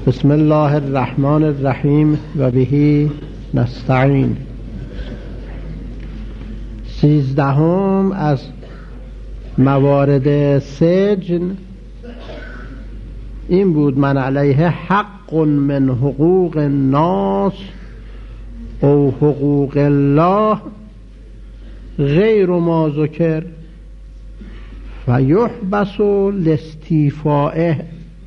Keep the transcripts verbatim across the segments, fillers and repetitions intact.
بسم الله الرحمن الرحیم و به نستعین. سیزدهم از موارد سجن این بود: من علیه حق من حقوق الناس او حقوق الله غیر ما ذکر فیحبس لاستیفائه.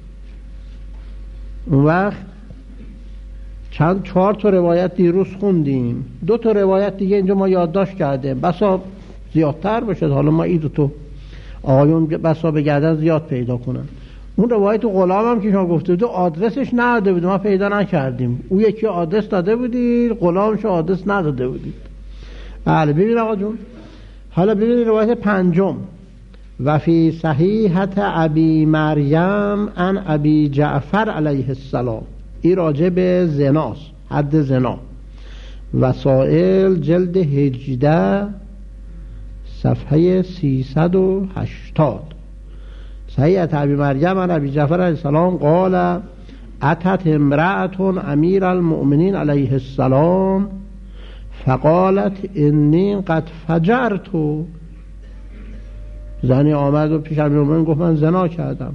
اون وقت چند چهار تا روایت دیروز خوندیم، دو تا روایت دیگه اینجا ما یادداشت کردیم، بسا زیادتر باشه. حالا ما این دو تا آقایون بسا بگردن زیاد پیدا کنن. اون روایت غلام هم که شما گفته بود آدرسش نداده بود، ما پیدا نکردیم. او یکی آدرس داده بودید، غلامش آدرس نداده بودید. بله ببین آقا جون. حالا ببینید روایت پنجم: و فی صحیحت ابی مریم عن ابی جعفر علیه السلام. این راجع به زناست، حد زنا. وسائل جلد هجده صفحه سیصد و هشتاد. صحیحت ابی مریم عن ابی جعفر علیه السلام قال اتت امرأة امیر المؤمنین علیه السلام فقالت انی قد فجرت. زنی آمد و پیش امیرالمومنین گفت من زنا کردم.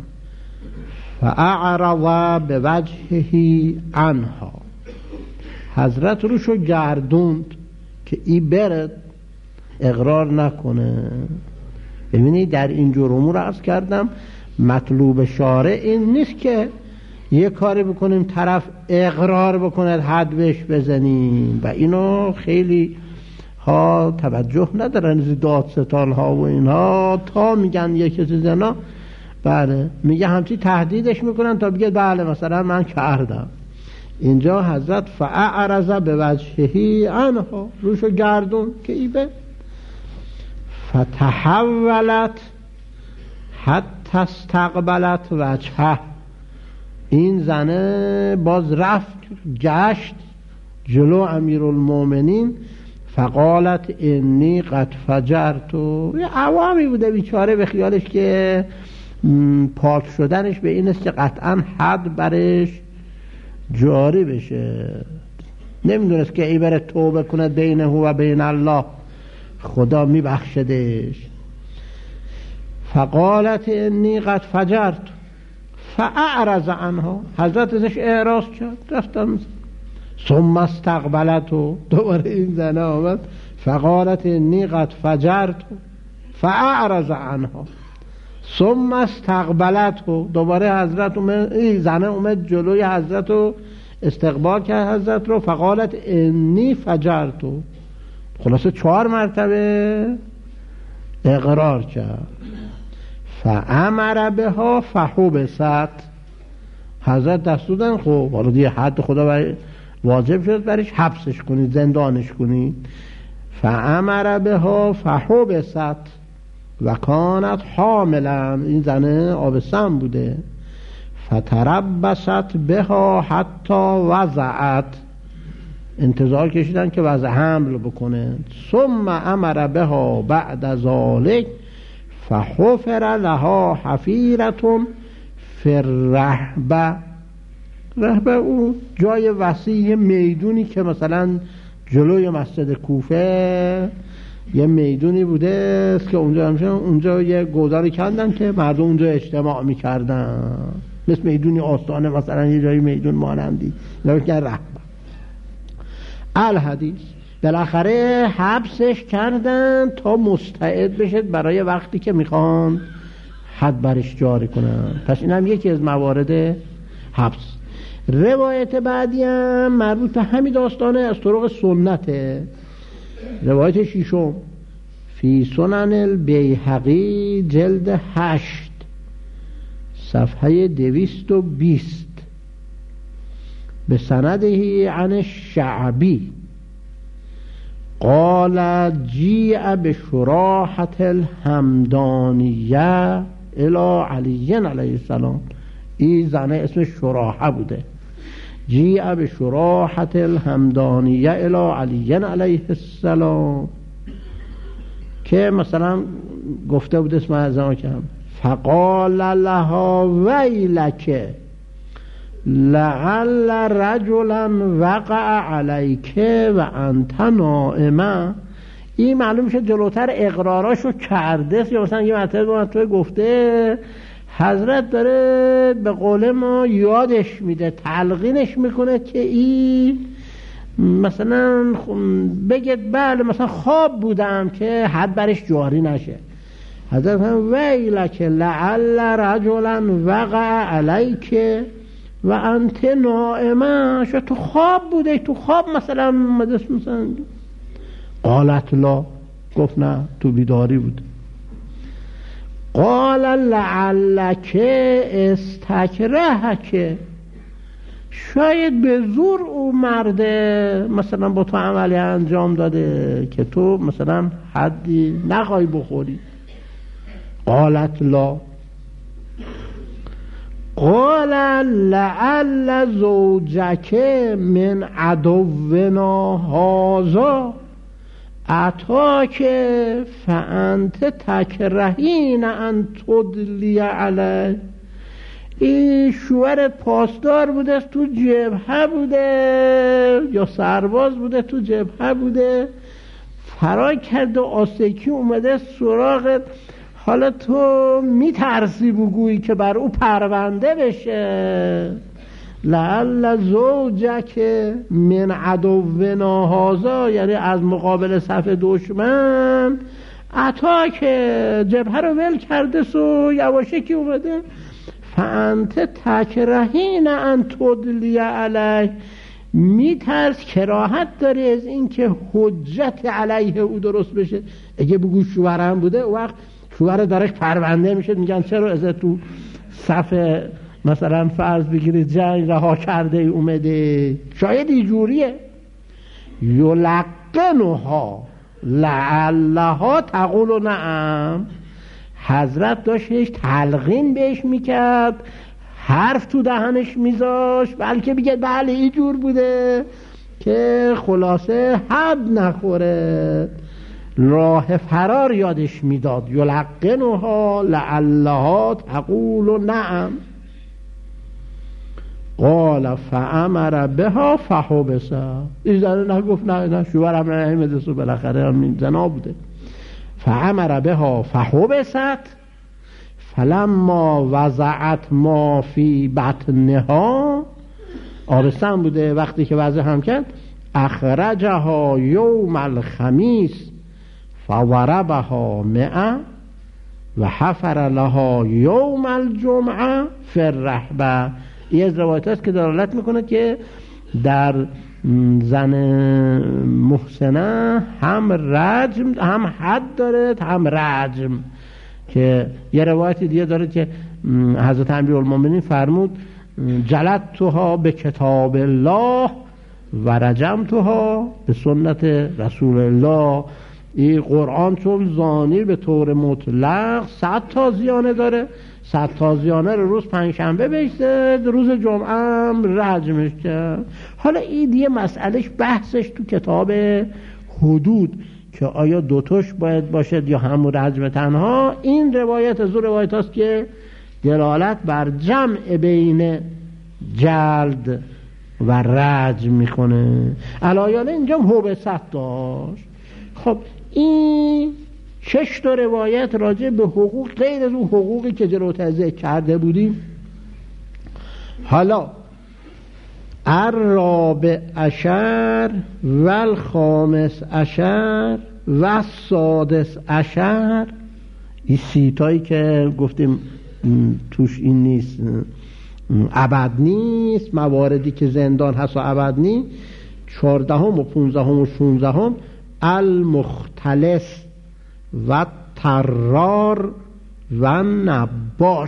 فاعرض بوجهه عنها. حضرت روشو گردوند که ای برد اقرار نکنه. ببینید در این جور امور عرض کردم مطلوب شارع این نیست که یه کاری بکنیم طرف اقرار بکند حد بهش بزنیم و اینو خیلی ها توجه ندارن، دادستان ها و اینها تا میگن یک کسی زنا، بله میگه همچی تهدیدش میکنن تا بگه بله مثلا من کردم. اینجا حضرت فاعرض بوجهه عنها، روشو گردون که ای به فتحولت حتی استقبلت وجهه. این زنه باز رفت گشت جلو امیرالمومنین. فقالت انی قد فجرت. یه عوامی بوده بیچاره به خیالش که پاک شدنش به این است که قطعا حد برش جاری بشه، نمیدونست که ای بره توبه کنه بینه و بین الله، خدا میبخشدش. فقالت انی قد فجرت فاعرض عنها. حضرت ازش اعراض کرد، رفتم. ثم استقبلت. دوباره این زنه آمد فقالت انی قد فجرت فاعرض عنها. ثم استقبلت. دوباره حضرت اومد، این زنه اومد جلوی حضرت و استقبال کرد حضرت رو. فقالت انی فجرت. خلاصه چهار مرتبه اقرار کرد. فامر بها فحبست. حضرت دستور دادن خب حالا دیگه حد خدا برای واجب شد برش حبسش کنید، زندانش کنید. فامر بها فحبست و کانت حاملا. این زنه آبستن بوده. فتربست بها حتی وضعت. انتظار کشیدن که وضع حمل بکنه. ثم امر بها بعد ذلك فحفر لها حفیرتون فی الرحبه. رهبه او جای وسیع میدونی که مثلا جلوی مسجد کوفه یه میدونی بوده است که اونجا همشه اونجا یه گوداری کندن که مردم اونجا اجتماع میکردن، مثل میدونی آستانه مثلا یه جایی میدون مانندی نمیگه رهبه. الحدیث بالاخره حبسش کردن تا مستعد بشه برای وقتی که میخوان حد برش جاری کنن. پس این هم یکی از موارد حبس. روایت بعدی هم مربوط به همین داستانه از طرق سنته. روایت شیشم فی سنن البیهقی جلد هشت صفحه دویست و بیست به سندهی عن الشعبی قال جیع بشراحة الحمدانیه الی علی علیه السلام. این زنه اسمش شراحه بوده. جیع بشراحة الحمدانیه الی علی علیه السلام، که مثلا گفته بود اسم اعظم کم فقال لها ویلک لعل رجلا وقع علیک و انت نائمه. این معلوم شد جلوتر اقراراشو کرده، یا مثلا یه مطلب با تو گفته، حضرت داره به قول ما یادش میده، تلقینش میکنه که این مثلا بگید بله مثلا خواب بودم که حد برش جاری نشه. حضرت هم ویلک لعل رجلا وقع علیک و انت نائمه. شو تو خواب بوده، تو خواب مثلا مدرس مثلا. قالت لا، گفت نه تو بیداری بود. قال لعلک استکرهک، شاید به زور او مرده مثلا با تو عملی انجام داده که تو مثلا حدی نخوای بخوری. قالت لا. قال لعل زوجک من عدونا هذا اتاک فانت تکرهین ان تدلی علیه. این شوهرت پاسدار بوده، تو جبهه بوده یا سرباز بوده، تو جبهه بوده، فرار کرده، آسکی اومده سراغت، حالا تو میترسی بگویی که بر او پرونده بشه. لعل زوجک من عدونا هذا، یعنی از مقابل صف دشمن اتاک جبهه رو ول کرده سو یواشکی اومده. فانت تکرهین ان تدلی علیه، میترس، کراهت داری از این که حجت علیه او درست بشه. اگه بگو شوهرم بوده، او وقت شوهر دارش پرونده میشه، میگن چرا از تو صف مثلا فرض بگیرید جنگ رها کرده ای اومده. شاید اینجوریه. یلقنها لعلها تقول نعم. حضرت داشتش تلقین بهش میکرد، حرف تو دهنش میذاشت بلکه بگه بله اینجور بوده که خلاصه حد نخوره، راه فرار یادش میداد. یلقنها لعلها تقول نعم. قال فامر بها فحبس. این زنه نگفت نه نه شوهرم نمیده سو، بالاخره همین زنا بوده. فامر بها فحبست فلما وضعت ما فی بطنها، آبستن بوده، وقتی که وضع هم کرد، اخرجها یوم الخمیس فوربها مئة و حفر لها یوم الجمعه فی الرحبه. این از روایت است که دلالت میکنه که در زن محسنه هم رجم، هم حد داره، هم رجم. که یه روایت دیگه داره که حضرت امیرالمومنین فرمود جلدتها به کتاب الله و رجمتها به سنت رسول الله. این قرآن چون زانی به طور مطلق صد تازیانه داره، صد تازیانه رو روز پنجشنبه بشته، روز جمعه هم رجمش کرد. حالا این دیگه مسئلهش بحثش تو کتاب حدود که آیا دوتاش باید باشد یا همون رجم تنها. این روایت از اون روایت هست که دلالت بر جمع بین جلد و رجم میکنه. علایانه اینجا حبست داشت. خب این شش تا روایت راجع به حقوق غیر از اون حقوقی که جلوتر ذکر کرده بودیم. حالا الرابع عشر و الخامس عشر و السادس عشر، این سیتایی که گفتیم توش این نیست، ابد نیست، مواردی که زندان هست و ابد نیست. چهاردهم و پونزدهم و شونزدهم المختلس و ترار و نباش.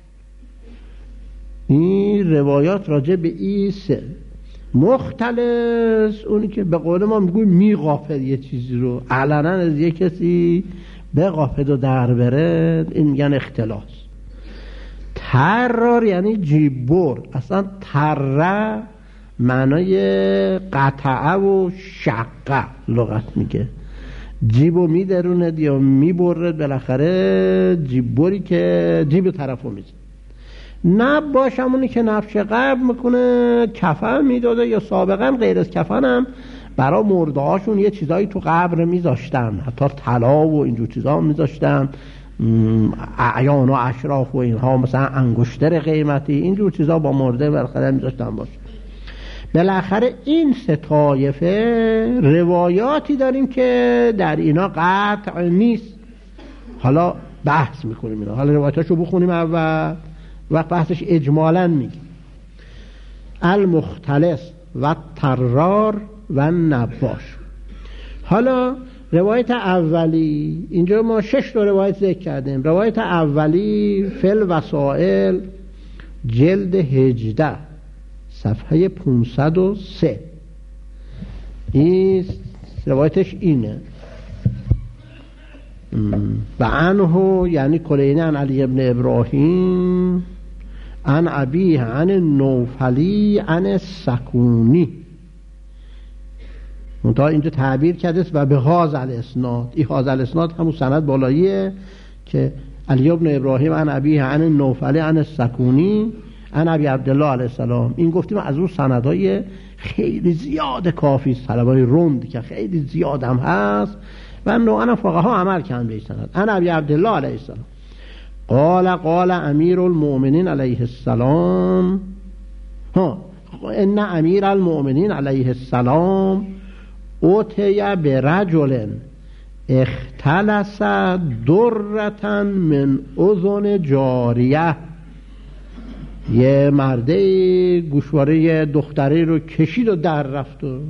این روایات راجع به این سه. مختلس اونی که به قول ما میگوی میقاپد یه چیزی رو علنا از یه کسی بقاپد و در بره، این میگن اختلاس. ترار یعنی جیبور. اصلا تره معنای قطعه و شقه لغت میگه، جیبو میدرونه یا میبره، بالاخره جیبوری که جیب طرفو میزه. نباش همونی که نفش قبل میکنه کفن میداده، یا سابقا غیر از کفن هم برای مرده هاشون یه چیزایی تو قبر میذاشتن، حتی طلا و اینجور چیزا هم میذاشتن، اعیان و اشراف و اینها، مثلا انگشتر قیمتی، اینجور چیزا با مرده برخلاف میذاشتن باشه. بالاخره این سه طایفه روایاتی داریم که در اینا قطع نیست. حالا بحث میکنیم اینا، حالا روایاتاشو بخونیم اول، وقت بحثش اجمالاً میگیم. المختلس و ترار و نباش. حالا روایت اولی، اینجا ما شش تا روایت ذکر کردیم. روایت اولی فل وسائل جلد هجده صفحه پانصد و سه، این روایتش اینه. و عنه یعنی کلینی عن علی ابن ابراهیم عن ابیه عن نوفلی عن سکونی. منتها اینجا تعبیر کرده و به هاذ الاسناد. این هاذ الاسناد همون سند بالاییه که علی ابن ابراهیم عن ابیه عن نوفلی عن سکونی عن ابی عبدالله علیه السلام. این گفتیم از اون سندهای خیلی زیاد کافی است، طلبای رند که خیلی زیاد هم هست و نوعا فقها عمل کردن به این سند. عن ابی عبدالله علیه السلام قال قال امیر المؤمنین علیه السلام ها ان امیر المؤمنین علیه السلام اوتی برجل اختلس درتا من اذن جاریه. یه مرده گوشواره دختری رو کشید و در رفت و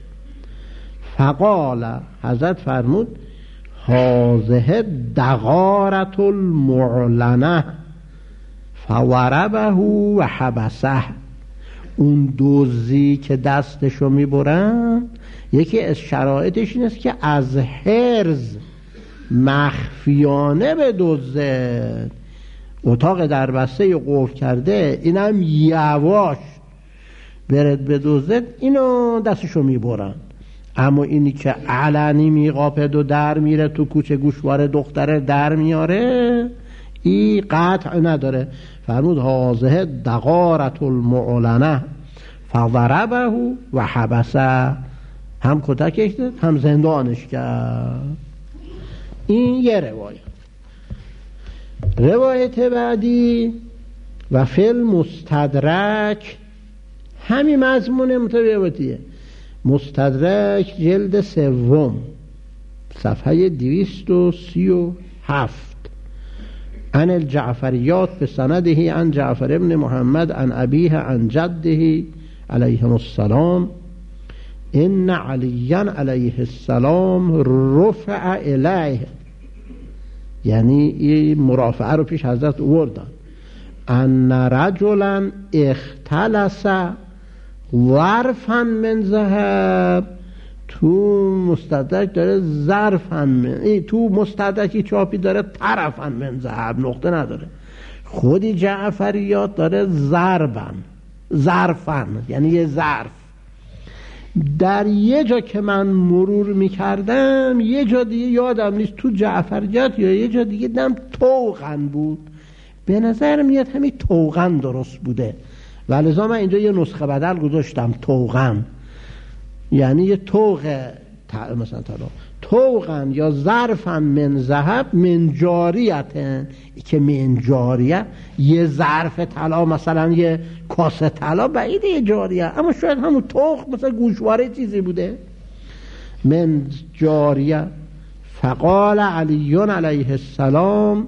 فقال، حضرت فرمود هذه دغارة المعلنه فوربه و حبسه. اون دوزی که دستشو میبرن یکی از شرایطش این است که از حرز مخفیانه به دوزه، اتاق در بسته قفل کرده، اینم یواش برد به دوزه، اینو دستشو میبرن. اما اینی که علنی میقاپد و در میره تو کوچه گوشواره دختره در میاره، این قطع نداره. فرمود هذه دغارة المعلنه فضربه و حبسه. هم کتکش داد هم زندانش کرد. این یه روایت. روایت بعدی و فی المستدرک همین مضمون متواتیه. مستدرک جلد سوم صفحه دویست و سی و هفت عن الجعفریات بسنده عن جعفر ابن محمد عن ابیه عن جده علیهم السلام ان علی علیه السلام رفع الیه. یعنی این مرافعه رو پیش حضرت آوردن. ان رجلا اختلس ظرفا من ذهب. تو مستدرک داره ظرفا من، تو مستدرکی چاپی داره طرفا من ذهب، نقطه نداره. خودی جعفریات داره ضربا، ظرفا یعنی یه ظرف. در یه جا که من مرور میکردم یه جا دیگه یادم نیست تو جعفریات یا یه جا دیگه دم توغن بود، به نظر میاد همین توغن درست بوده و لذا من اینجا یه نسخه بدل گذاشتم توغن، یعنی یه توغ مثلا طلا توغن یا ظرفا من ذهب من جاریتن، که من جاریه یه ظرف طلا مثلا یه کاسه طلا بعیده یه جاریه، اما شاید همون توغ مثلا گوشواره چیزی بوده. من جاریه فقال علی علیه السلام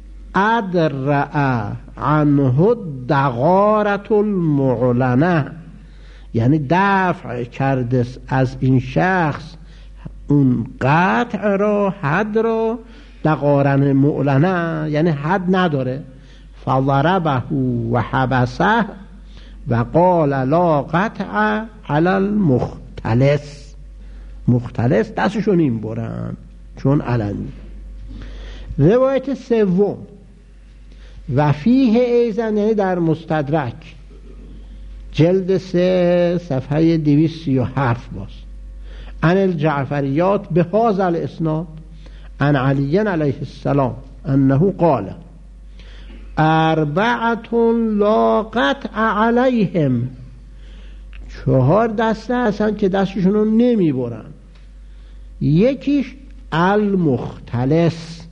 ادرع عنه دغارة المعلنه. یعنی دفع کرده از این شخص اون قطع را، حد را، دغارن معلنه یعنی حد نداره. فضربه و حبسه و قال لا قطع علی المختلس. مختلس دستشو نیم برن چون علنی. روایت سوم و فیه ایزن یعنی در مستدرک جلد سه صفحه دویست و سی و هفت باز عن الجعفریات به هذا الاسناد عن علی علیه السلام انه قال اربعة لا قطع علیهم، چهار دسته هستن که دستشون رو نمی برن. یکیش المختلس،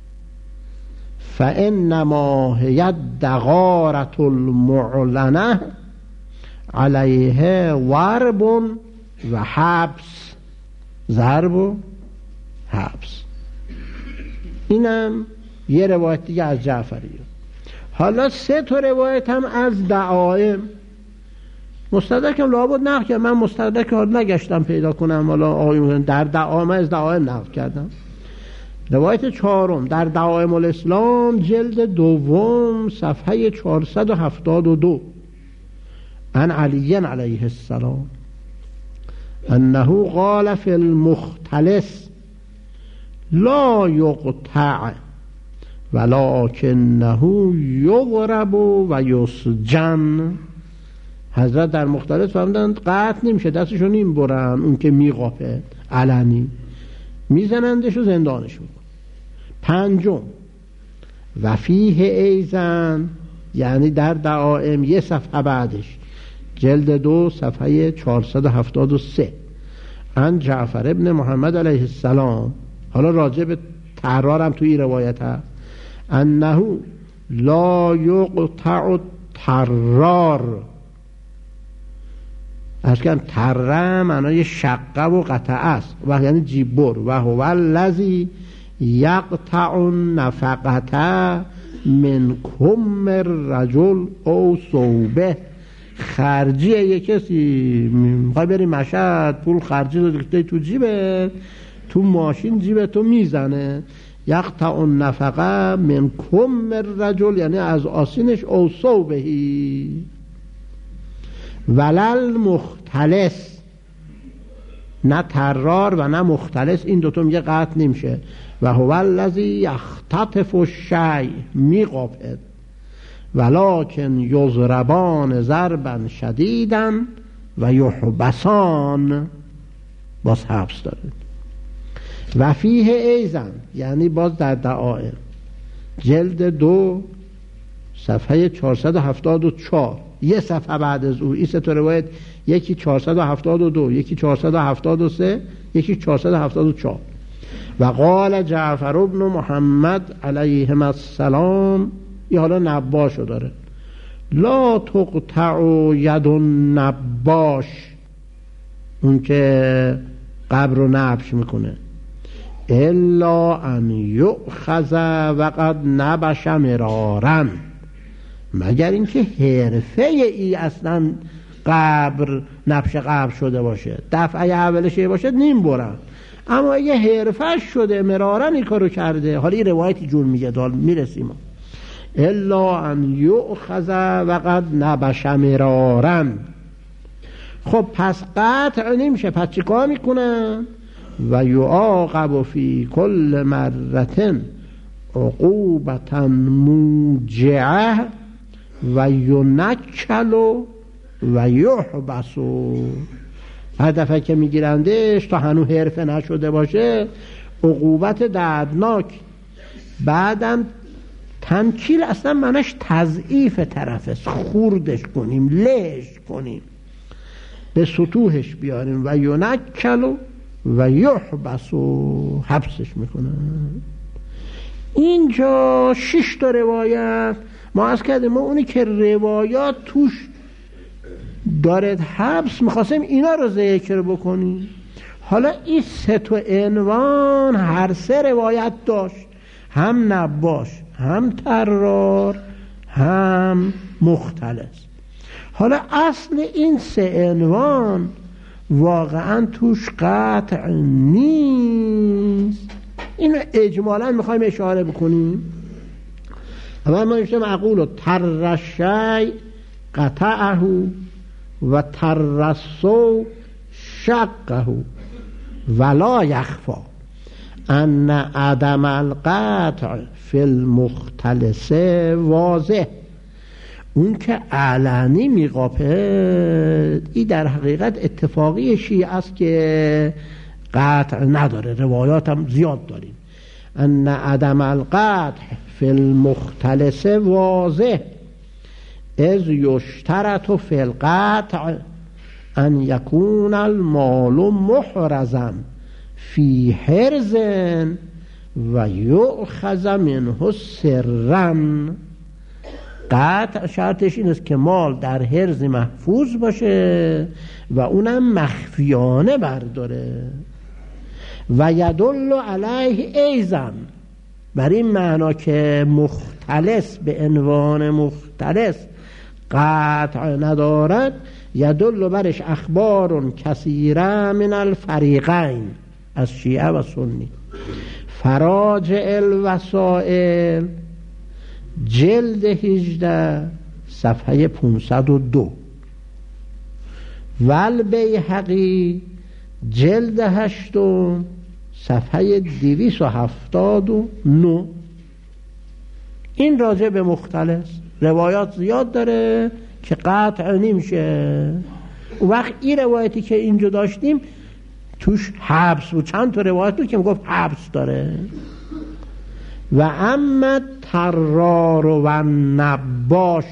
فانما هی الدغارة المعلنه علیه ضرب و حبس، ضرب و حبس. اینم یه روایت دیگه از جعفریه. حالا سه تا روایت هم از دعائم. مستدرکم لابد نقل کرد، من مستدرک حال نگشتم پیدا کنم، حالا آقایون در دعائم از دعائم نقل کردم. روایت چهارم در دعائم الاسلام جلد دوم صفحه چهارصد و هفتاد و دو، عن علی علیه السلام انه قال فی المختلس لا یقطع ولکنه یضرب و یسجن. حضرت در مختلس فرمودند قطع نمیشه، دستشو نیم برن، اون که میقاپه علنی میزنندش و زندانش میکن. پنجم و فیه ایزن، یعنی در دعائم یه صفحه بعدش جلد دو صفحه چهارصد و هفتاد و سه، عن جعفر ابن محمد علیه السلام، حالا راجع به تحرارم توی این روایت هست، انه لا یقطع ترار. از کم تره معنای شقه و قطعه است و یعنی جیبور، و هو الذی یقطع النفقه من کم الرجل او ثوبه. خرجیه یک کسی میخوای بری مشهد، پول خرجی رو دیگه تو جیبه، تو ماشین جیبه تو میزنه. یقطع النفقه من کم الرجل یعنی از آسینش او ثوبهی. ولل مختلس، نه ترار و نه مختلس، این دوتا میگه قطع نمیشه. و هو الذی یختطف الشیء، میقاپد. ولکن یضربان ضربا شدیدا و یحبسان، باز حبس داره. و فیه ایزن، یعنی باز در دعائم جلد دو صفحه چهارصد و هفتاد و چهار، یه صفحه بعد از او، این سه تا روایت، یکی چهارصد و هفتاد و دو، یکی چهارصد و هفتاد و سه، یکی چهارصد و هفتاد و چهار. و قال جعفر ابن محمد علیهم السلام، این حالا نباشو داره، لا تقطع ید النباش، اون که قبر رو نبش میکنه، الا ان یؤخذ وقد نبش مرارا، مگر اینکه حرفه ای اصلا قبر نبش قبر شده باشه، دفعه اولش باشه نیم برن، اما اگه حرفش شده مرارا این کارو کرده، حالا این روایتی جور میگه دال میرسیم، الا ان یؤخذ وقد نبش مرارا. خب پس قطع نمیشه، پس چیکار میکنن؟ و یعاقب فی کل مرة عقوبة موجعه و ینکل و یحبس. هر دفعه که میگیرندش تا هنو حرفه نشده باشه عقوبت دردناک، بعدم تنکیل اصلا منش تضعیف طرف است، خوردش کنیم، لهش کنیم، به سطوحش بیاریم. و ینکل و یحبس، و حبسش میکنن. اینجا شش تا روایت ما از کردیم، ما اونی که روایات توش دارد حبس میخواستیم اینا رو ذکر بکنیم. حالا این سه تا عنوان هر سه روایت داشت، هم نباش، هم ترار، هم مختلس. حالا اصل این سه عنوان واقعا توش قطع نیست، اینو اجمالا میخوایم اشاره بکنیم. اما ما میشه معقول ترشی قطعه و ترسو شقه ولا یخفا ان عدم القطع فی المختلس واضح. اون که علنی میقاپه این در حقیقت اتفاقی شیعه است که قطع نداره، روایات هم زیاد داریم. ان عدم القطع فی المختلس واضح از یشترط فی القطع ان یکون المال محرزا فی حرز و یؤخذ منه سرا. قطع شرطش این است که مال در حرز محفوظ باشه و اونم مخفیانه برداره. و یدل علیه ایضا، بر این معنا که مختلس به عنوان مختلس قطع ندارد، یدل برش اخبار کثیره من الفریقین، از شیعه و سنی. فراجع الوسائل جلد هجده صفحه پانصد و دو و البیهقی جلد هشتم صفحه دویست و هفتاد و نه. این راجع به مختلس روایات زیاد داره که قطع نمیشه. اون وقت این روایتی که اینجا داشتیم توش حبس بود، چند تا روایت بود که میگفت حبس داره. و اما ترار و نباش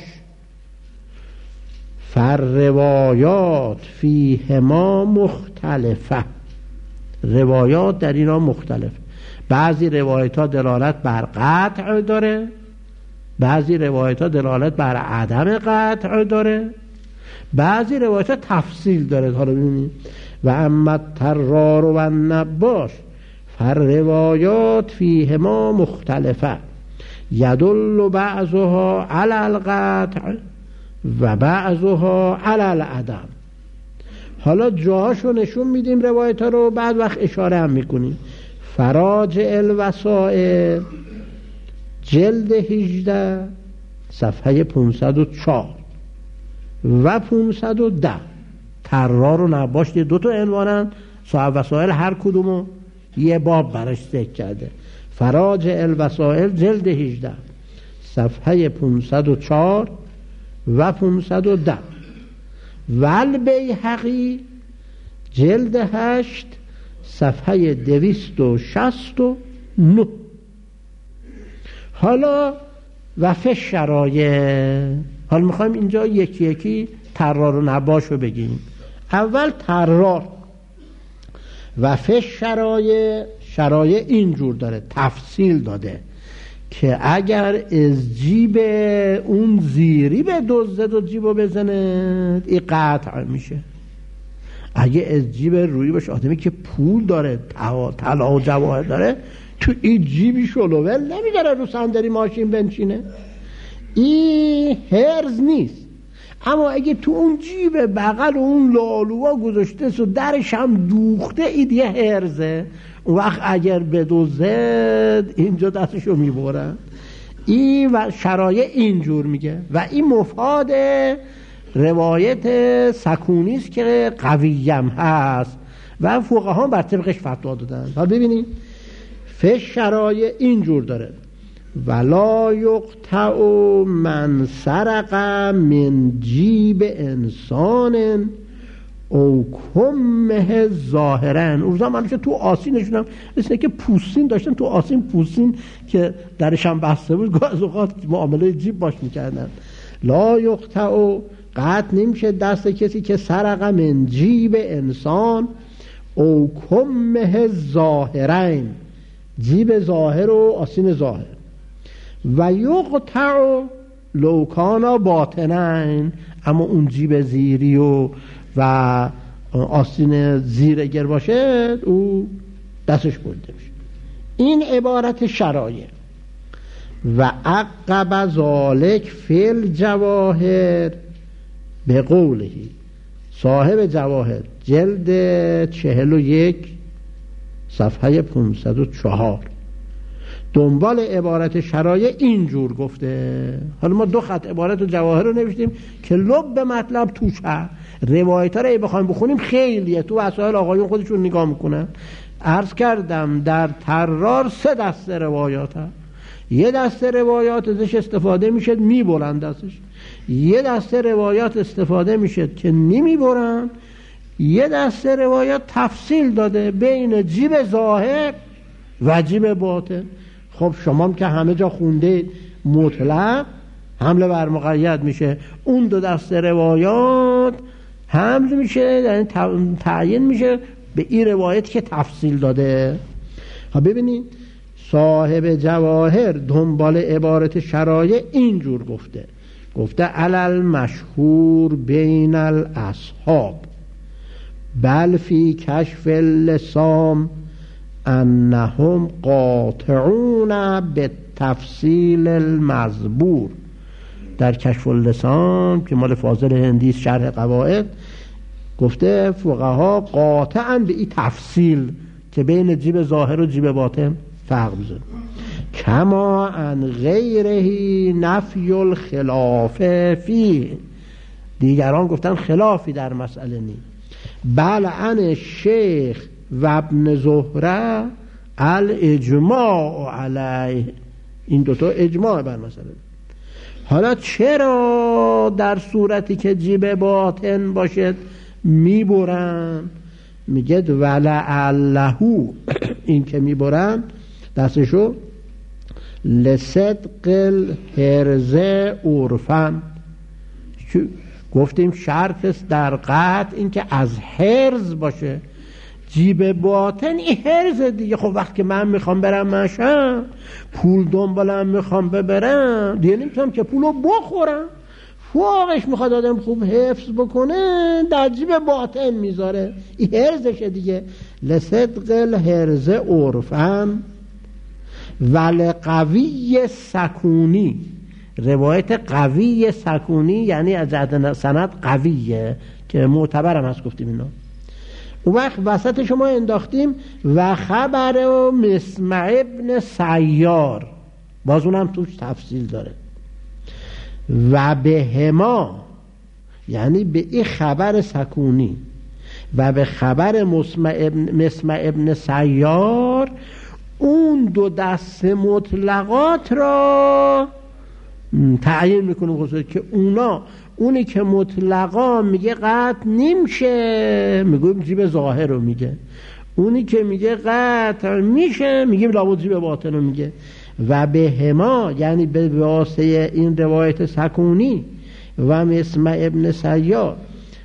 فالروایات فیهما مختلفه، روایات در اینا مختلف. بعضی روایت ها دلالت بر قطع داره، بعضی روایت ها دلالت بر عدم قطع داره، بعضی روایت ها تفصیل داره. حالا ببینید و اما ترار و نباش فالروایات فیهما مختلفه یدل بعضها علی القطع و بعضها علی العدم. حالا جاهاشو نشون میدیم روایت ها رو، بعد وقت اشاره هم میکنیم. فراجع الوسائل جلد هجده صفحه پانصد و چهار و پانصد و ده. ترار و نباش دو تا عنوانن، صاحب وسائل هر کدومو یه باب براش ذکر کرده. فراجع الوسائل جلد هجده صفحه پانصد و چهار و پانصد و ده و البیهقی جلد هشت صفحه دویست و شصت و نه. حالا و فی شرایع، حالا میخوایم اینجا یکی یکی ترار و نباش رو بگیم. اول ترار و فی شرایع، شرایع اینجور داره تفصیل داده که اگر از جیب اون زیری به دزدد و جیبو بزنه این قطع میشه. اگه از جیب روی باشه، آدمی که پول داره طلا و جواهر داره، تو این جیبی شلوول نمیداره رو صندلی ماشین بنشینه، این هرز نیست. اما اگه تو اون جیب بغل اون لالوها گذاشته و درش هم دوخته، این یه هرزه. اون وقت اگر بدوزد اینجا دستشو میبرن. این و شرایع اینجور میگه و این مفاد روایت سکونی است که قویم هست و فقها بر طبقش فتوا دادن. حالا ببینید فی شرایع اینجور داره: ولا یقطع من سرق من جیب انسان او کمه ظاهرن. اون زمان که تو آسین نشونم مثل که پوستین داشتن، تو آسین پوستین که درش هم بسته بود، گاز اوقات معامله جیب باش میکردن. لا یقطع، قطع نمیشه دست کسی که سرق من جیب انسان او کمه ظاهرین، جیب ظاهر و آسین ظاهر. و یقطع لو کانا باطنین، اما اون جیب زیری و و آستین زیر اگر باشه او دستش برده میشه. این عبارت شرایع. و عقب ذالک فی الجواهر به قولهی، صاحب جواهر جلد چهل و یک صفحه پانصد و چهار دنبال عبارت شرایع اینجور گفته. حالا ما دو خط عبارت و جواهر رو نوشتیم که لب به مطلب توش هست. روایت ها رو بخوایم بخونیم خیلیه، تو وسائل آقایون خودشون نگاه میکنن. عرض کردم در ترار سه دسته روایات هست. یه دسته روایات ازش استفاده میشه میبرن دستش، یه دسته روایات استفاده میشه که نمیبرن، یه دسته روایات تفصیل داده بین جیب ظاهر و جیب باطن. خب شما هم که همه جا خونده مطلق حمله بر مقید میشه، اون دو دسته روایات حمل میشه، یعنی تعیین میشه به این روایت که تفصیل داده. ها ببینید صاحب جواهر دنبال عبارت شرایع اینجور گفته، گفته علل مشهور بین الاصحاب بل فی کشف اللسام انهم قاطعون به تفصیل المزبور. در کشف اللسان که مال فاضل هندی شرح قواعد گفته فقها قاطعاً به این تفصیل که بین جیب ظاهر و جیب باطن فرق بزن. کما ان غیرهی نفی الخلاف فی، دیگران گفتن خلافی در مسئله نی. بل ان شیخ و ابن زهره الاجماع علیه، این دوتا اجماع بر مسئله. حالا چرا در صورتی که جیب باطن باشد میبرن؟ میگه ولعله، این که میبرن دستشو لصدق الحرز عرفن، گفتیم شرط در قطع این که از حرز باشه. جیب باطن این حرز دیگه. خب وقتی من میخوام برم مشهد پول دنبالم میخوام ببرم دیگه نمیتونم که پولو بخورم، فوقش میخواد آدم خوب حفظ بکنه در جیب باطن میذاره، این حرزشه دیگه. لصدق الحرز عرفن ولقوی سکونی، روایت قوی سکونی یعنی از سند قویه که معتبرم هست گفتیم اینا. اون وقت وسط شما انداختیم و خبر و مسمع ابن سیار، باز اونم توش تفصیل داره. و به هما یعنی به این خبر سکونی و به خبر مسمع ابن, مسمع ابن سیار اون دو دست مطلقات را تعیین میکنه خصوصا که اونا، اونی که مطلقا میگه قطع نمیشه میگه جیب ظاهر رو میگه، اونی که میگه قطع میشه میگه لابد جیب باطن رو میگه. و به هما یعنی به واسطه این روایت سکونی و مسمع ابن سیار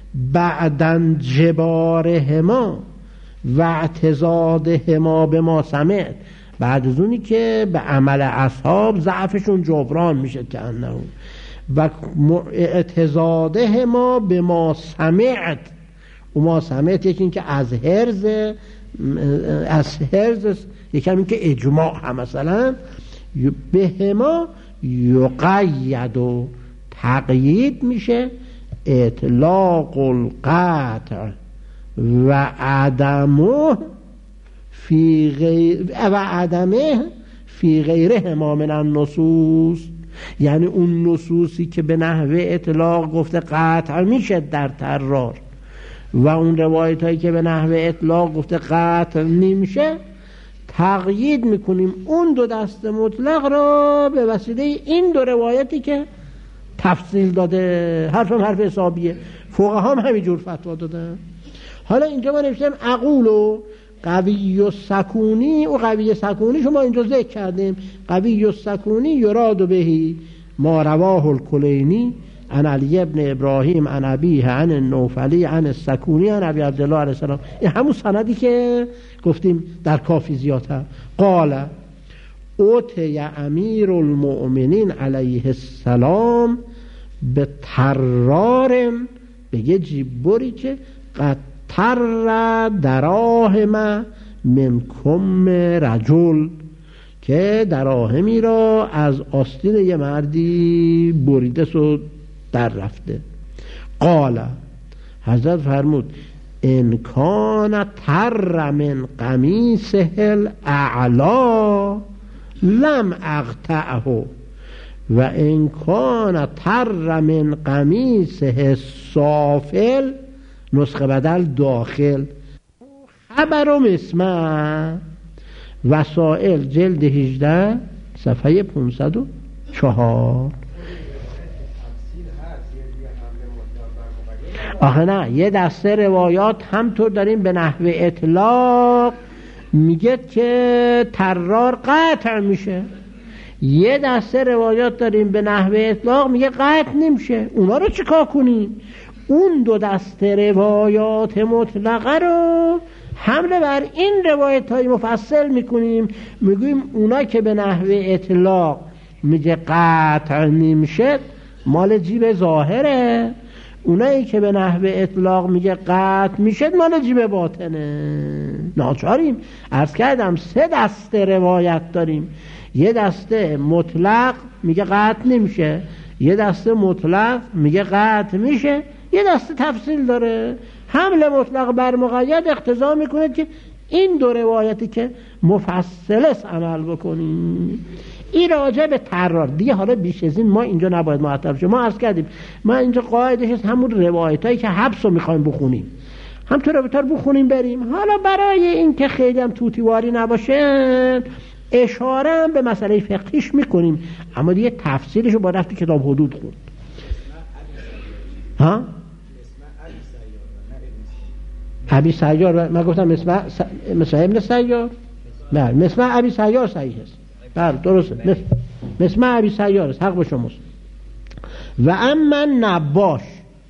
بعدن جبار هما و اعتزاد هما به ما سمعت، بعد از اونی که به عمل اصحاب ضعفشون جبران میشه که انه و اعتزاده ما به ما سمعت، و ما سمعت یکی این که از حرز از حرز یکی این که اجماع هم مثلا به ما یقید و تقیید میشه اطلاق القطع و عدمه فی غیر و عدمه فی غیره ما من النصوص، یعنی اون نصوصی که به نحوه اطلاق گفته قطع میشه در ترار و اون روایت هایی که به نحوه اطلاق گفته قطع نمیشه تقیید میکنیم اون دو دست مطلق را به وسیله این دو روایتی که تفصیل داده. حرفم حرف حسابیه، فقها هم همینجور فتوا دادن. حالا اینجا ما نوشتیم اقولو قوی و سکونی، و قوی سکونی شما اینجا ذکر کردیم، قوی و سکونی یراد بهی ما رواه الکلینی عن علی ابن ابراهیم عن ابیه عن النوفلی عن السکونی عن ابی عبدالله علیه السلام. این همون سندی که گفتیم در کافی زیادتر. قال اوتی امیر المؤمنین علیه السلام به ترار، به یه جیبوری که قد تر دراهم من کم رجل، که دراهمی را از آستین یه مردی بریده شد در رفته. قال حضرت فرمود ان کان تر من قمیصه الاعلا لم اقطعه و ان کان تر من قمیصه السافل، نسخه بدل داخل، خبر و مسمع وسائل جلد هجده صفحه پانصد و چهار. آخه نه، یه دسته روایات همطور داریم به نحو اطلاق میگه که طرار قطع میشه. یه دسته روایات داریم به نحو اطلاق میگه قطع نمیشه. اونا رو چیکار کنیم؟ اون دو دسته روایات مطلقه رو حمله بر این روایت های مفصل میکنیم، میگویم اونا که به نحو اطلاق میگه قطع نمیشه مال جیب ظاهره، اونایی که به نحو اطلاق میگه قطع میشه مال جیب باطنه. ناچاریم. عرض کردم سه دسته روایت داریم. یه دسته مطلق میگه قطع نمیشه، یه دسته مطلق میگه قطع میشه، یه دسته تفصیل داره. حمل مطلق بر مقید اقتضا میکنه که این دو روایتی که مفصل است عمل بکنیم. این راجع به طرار دیگه. حالا بیش از این ما اینجا نباید معطل شیم. ما عرض کردیم ما اینجا قاعدش هست همون روایتایی که حبس رو میخوایم بخونیم همطور روایت‌ها رو بخونیم بریم. حالا برای این که خیلی هم توتیواری نباشه اشاره هم به مسئله فقهیش میکنیم، اما دیگه تفصیلش رو با رفت کتاب حدود خوند. ها؟ ابی سیار. من گفتم مسمع مسمع ابن سیار؟ نه، مسمع ابی سیار صحیح است. بله درسته، مسمع ابی سیار است. حق با شماست. و اما نباش،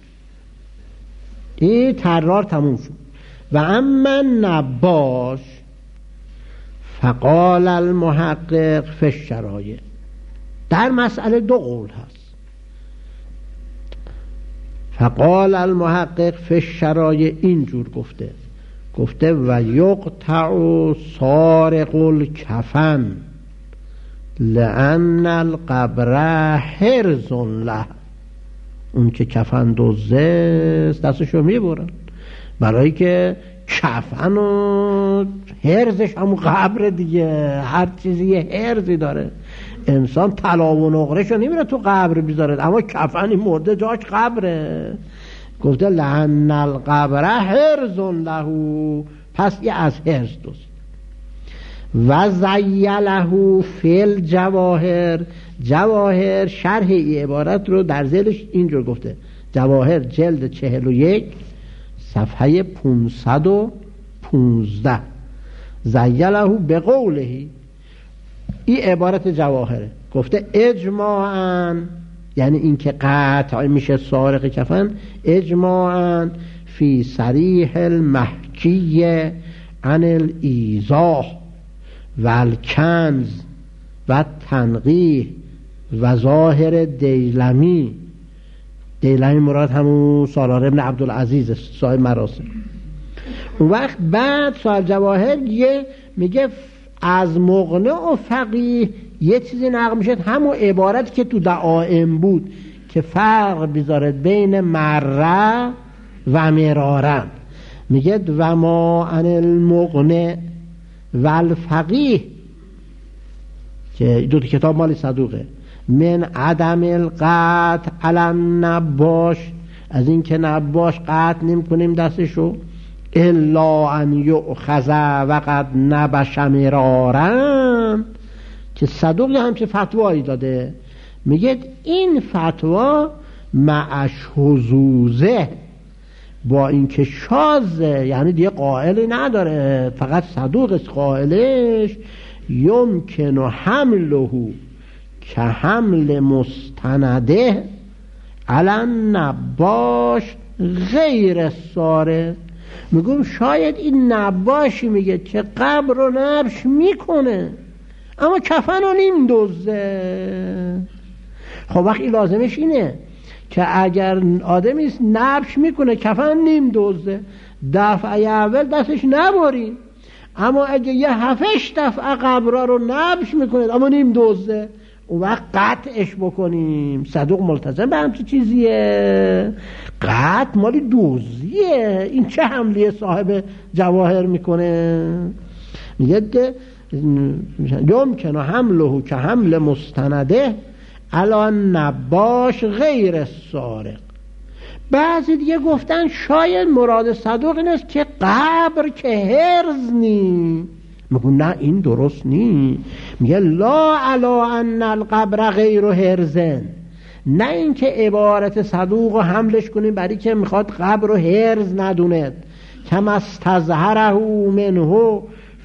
این طرار تموم شد. و اما نباش فقال المحقق فی الشرایع. در مسئله دو قول هست. فقال المحقق فی الشرایع اینجور گفته گفته و یقطع سارق الکفن لأن القبر حرز له. اون که کفن دزده دستشو میبرن، برای که کفن و حرزش همون قبر دیگه. هر چیزی یه حرزی داره. انسان طلا و نقرهشو نمیره تو قبر بیذاره، اما کفنی مرده جاش قبره. گفته لأن القبر حرز له، پس یه از حرز دوست. و زیله فی الجواهر. جواهر شرح ای عبارت رو در ذیلش اینجور گفته. جواهر جلد چهل و یک صفحه پونصد و پونزده. زیله به قوله، این عبارت جواهره. گفته اجماعاً، یعنی این که قطع میشه سارق کفن، اجماعاً فی صریح المحکی عن الایضاح و الکنز و تنقیح و ظاهر دیلمی. دیلمی مراد همون سالار ابن عبدالعزیز صاحب مراسم. اون وقت بعد صاحب جواهر یه میگه از مقنع و فقیه یه چیزی نقل میشه، همون عبارت که تو دعائم بود که فرق بذارد بین مره و مرارن. میگه و ما عن المقنع و الفقیه، که دو کتاب مال صدوقه، من عدم القطع علی النباش، از این که نباش قطع نمی کنیم دستشو، الا ان یؤخذ وقد نبش مرارا، که صدوق همچه فتوایی داده. میگه این فتوا معش حظوظه، با اینکه شاذه، یعنی دیگه قائلی نداره، فقط صدوق قائلش، یمکن حمله که حمل مستنده علی نباش غیر ساره. میگم شاید این نباشی میگه که قبر رو نبش میکنه اما کفن رو نیم دوزه. خب وقتی لازمش اینه که اگر آدمی نبش میکنه کفن نیم دوزه، دفعه اول دستش نباریم، اما اگه یه هفتش دفعه قبرها رو نبش میکنه اما نیم دوزه، اون وقت قطعش بکنیم. صدوق ملتزم به همچی چیزیه. قطع مالی دوزیه. این چه حمله صاحب جواهر میکنه؟ میگه که یمکن حمله که حمل مستنده علی نباش غیر سارق. بعضی دیگه گفتن شاید مراد صدوق این است که قبر که هرز نی. میگن نه این درست نی. میگه لا علا ان القبر غیر هرزن، نه این که عبارت صدوق رو حملش کنیم برای که میخواد قبر رو هرز ندوند. کما استظهره منه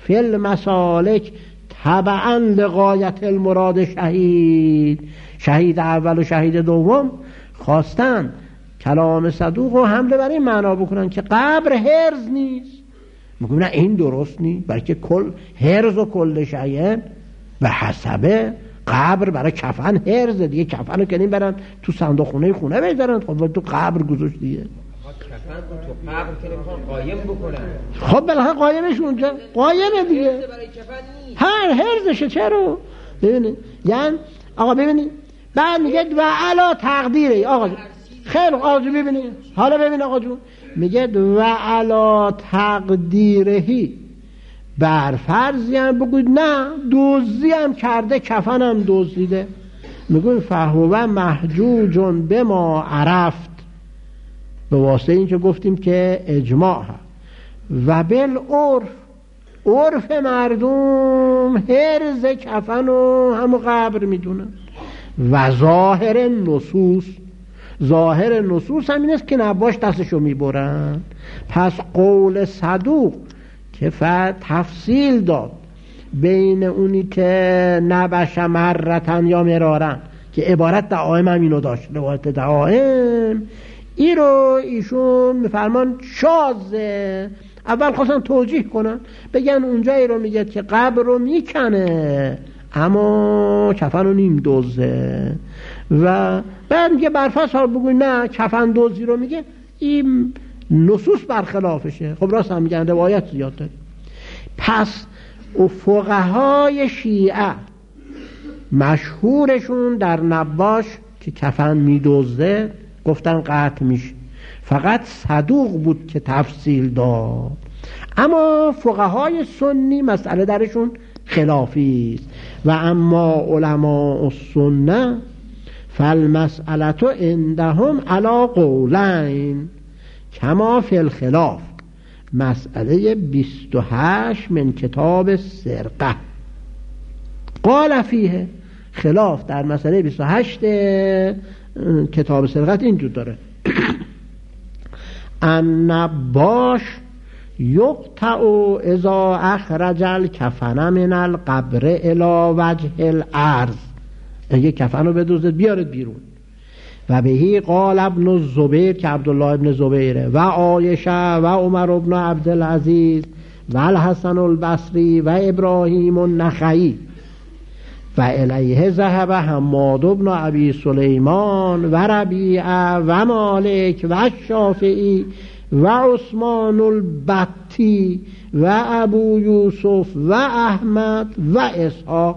فی المسالک تبعا لغایت المراد شهید. شهید اول و شهید دوم خواستن کلام صدوق رو حمله بر این معنا بکنن که قبر حرز نیست. میگم نه این درست نیست، بلکه کل حرز و کل شیء به حسبه قبر برای کفن حرز دیگه، کفن رو کنیم برن تو صندوق خونه خونه بذارن، خب تو قبر گذاشت دیگه. کفن رو تو قبر که نمیخوان قایم بکنن، خب بالاخره قایمش اونجا قایمه دیگه، برای کفن نیست، هر حرزشه. چرا؟ ببینید یعنی آقا ببینید بعد میگه و علا تقدیره. آقا خیلی آقا جو ببینید، حالا ببین آقا جو میگه و علا تقدیرهی، بر فرضی هم بگوید نه دزدی هم کرده کفن هم دزدیده، میگوید فهو محجوجون به ما عرفت، به واسطه این که گفتیم که اجماع و بالعرف، عرف مردم حرز کفن و همو قبر میدونن و ظاهر نصوص، ظاهر نصوص هم این است که نباش دستشو میبرن. پس قول صدوق که فرد تفصیل داد بین اونی که نبش مرتن یا مرارن که عبارت دعائم هم اینو داشت، روایت دعائم ای رو ایشون میفرمان شاذه. اول خواستن توجیه کنن بگن اونجا ای رو میگه که قبر رو میکنه اما کفن رو نیم دوزه، و بعد میگه برفرض ها بگوی نه کفن دوزی رو میگه این نصوص برخلافشه. خب راست هم میگن، روایت زیاد داره. پس فقهای شیعه مشهورشون در نباش که کفن میدوزه گفتن قطع میشه، فقط صدوق بود که تفصیل داد. اما فقهای سنی مسئله درشون خلافی است. و اما علماء السنه فالمسئله عندهم علی قولین کما فی الخلاف. مسئله بیست و هشت من کتاب سرقه قال فیه، خلاف در مسئله بیست و هشت کتاب سرقت اینجور داره النباش یقطع اذا اخرج الکفن من القبر الی وجه الارض، اگه کفن رو بدوزد بیارد بیرون. و بهی قال ابن الزبیر که عبدالله ابن زبیره و عایشه و عمر ابن عبدالعزیز و الحسن البصری و ابراهیم النخعی و الیه ذهب حماد ابن ابی سلیمان و ربیعه و مالک و شافعی و عثمان البتی و ابو یوسف و احمد و اسحاق.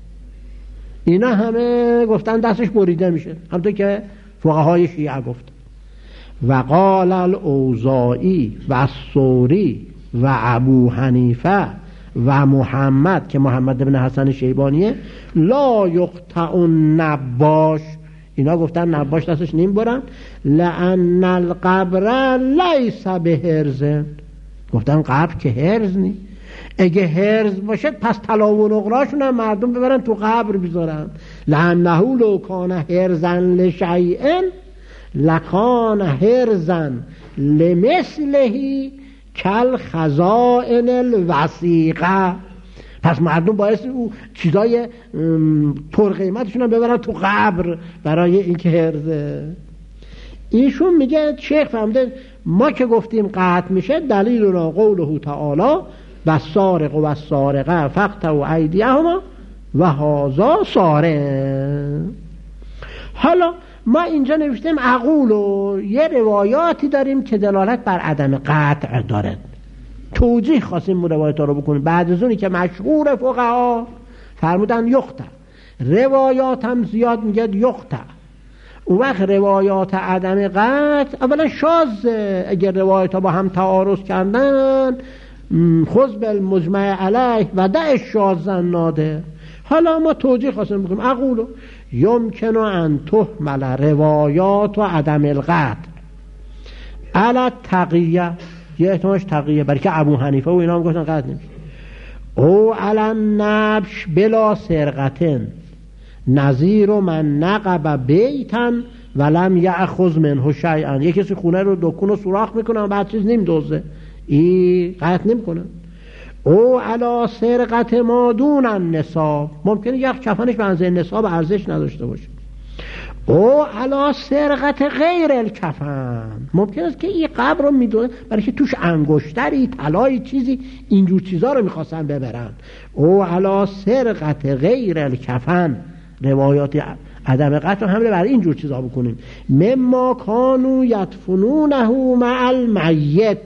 اینا همه گفتن دستش بریده میشه، همونطور که فقهای شیعه گفت. و قال الاوزاعی و الثوری و ابو حنیفه و محمد که محمد بن حسن شیبانیه لا یقطع النباش، اینا گفتن نباش دستش نیم برن، لأن القبر لیس بهرز، گفتن قبر که هرز نی، اگه هرز باشه پس طلا و نقرهاشون هم مردم ببرن تو قبر بذارن. لأنه لو کان هرزا لشیء لکان هرزا لمثله کل خزائن الوثیقه، پس مردم باعث او چیزای پرقیمتشون هم ببرن تو قبر برای اینکه هرزه. ایشون میگه شیخ فهمده ما که گفتیم قطع میشه دلیلنا قوله تعالی و سارق و سارقه فقطعوا ایدیهما و هذا سارق. حالا ما اینجا نوشتیم عقول و یه روایاتی داریم که دلالت بر عدم قطع داره، توجیه خواستیم روایت ها رو بکنیم. بعد از اونی که مشهور فقها فرمودن یقطع، روایات هم زیاد میگه یقطع. اون وقت روایات عدم قطع اولا شاذه، اگر روایت ها با هم تعارض کردن خذ بالمجمع علیه و دع الشاذ النادر. حالا ما توجیه خواستیم بکنیم اقولو یمکن ان تحمل روایات و عدم القطع علی تقیه، یه احتمالش تقیه برای که ابو حنیفه و اینا هم گفتن قطع نمیشه، او علی نبش بلا سرقتن نظیر من نقب بیتن ولم یأخذ منه شیئا، یه کسی خونه رو دکون رو سوراخ میکنه و بعد چیز نیم دوزه، این قطع نمیکنه. او علی سرقت ما دون النصاب، ممکنه یک کفنش به اندازه نصاب ارزش نداشته باشه. او علی سرقت غیر الکفن، ممکن است که این قبر رو میدونه برای که توش انگشتری، طلایی، چیزی، اینجور چیزا رو میخواستن ببرن. او علی سرقت غیر الکفن، روایات عدم قطع حمله برای اینجور چیزا بکنیم. مما کانوا یدفنونه مع المیت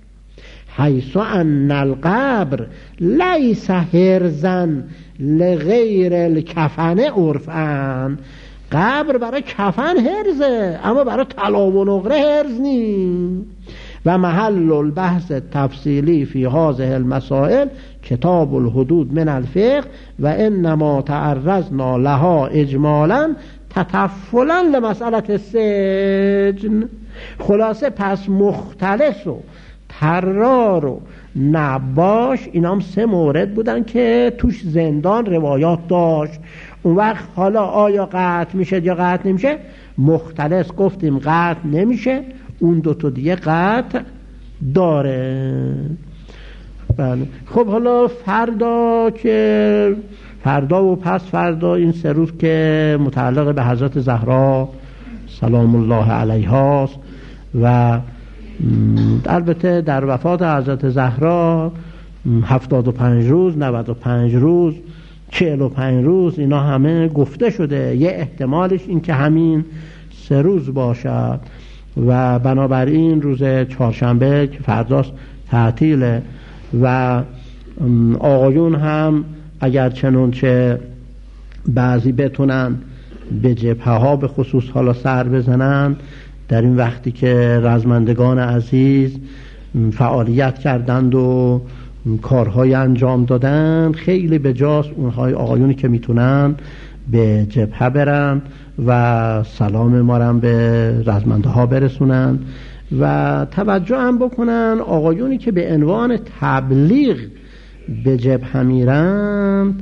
حیث ان القبر لیس هرزا لغیر الکفن عرفا، قبر برای کفن هرزه اما برای طلا و نقره هرز نیست. و محل البحث تفصیلی فی هذه المسائل کتاب الحدود من الفقه و انما تعرضنا لها اجمالا تطفلا لمسئله السجن. خلاصه پس مختلس و طرار و نباش اینا هم سه مورد بودن که توش زندان روایات داشت. اون وقت حالا آیا قطع میشه یا قطع نمیشه؟ مختلس گفتیم قطع نمیشه، اون دو تا دیگه قطع داره. بله. خب حالا فردا که فردا و پس فردا این سه روز که متعلق به حضرت زهرا سلام الله علیها است و البته در وفات حضرت زهرا هفتاد و پنج روز، نود و پنج روز، چهل و پنج روز اینا همه گفته شده. یه احتمالش این که همین سه روز باشد و بنابراین روز چهارشنبه که فرداست تعطیله و آقایون هم اگر چنانچه بعضی بتونن به جبهه ها به خصوص حالا سر بزنن در این وقتی که رزمندگان عزیز فعالیت کردند و کارهای انجام دادن، خیلی بجاست اونهای آقایونی که میتونن به جبهه برن و سلام ما رو به رزمنده ها برسونن و توجه هم بکنن آقایونی که به عنوان تبلیغ به جبهه میرن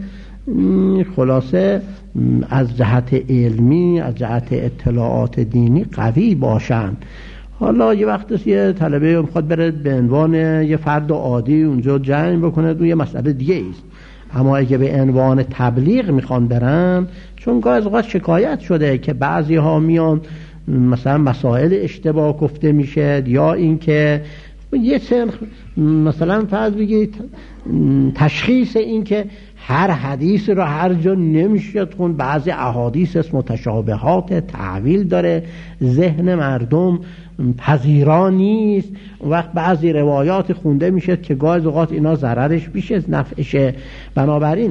خلاصه از جهت علمی، از جهت اطلاعات دینی قوی باشن. حالا یه وقت یه طلبه میخواد بره به عنوان یه فرد عادی اونجا جنگ بکنه، دو یه مسئله دیگه ایست. اما اگه به عنوان تبلیغ میخوان برن، چون گاهی از اوقات شکایت شده که بعضی ها میان مثلا مسائل اشتباه گفته میشه یا اینکه یه سن مثلا فرض بگید تشخیص این که هر حدیث رو هر جا نمیشه خون، بعضی احادیث است متشابهات، تعویل داره، ذهن مردم پذیرا نیست. اون وقت بعضی روایات خونده میشه که گاهی اوقات اینا ضررش بیش از نفعشه. بنابراین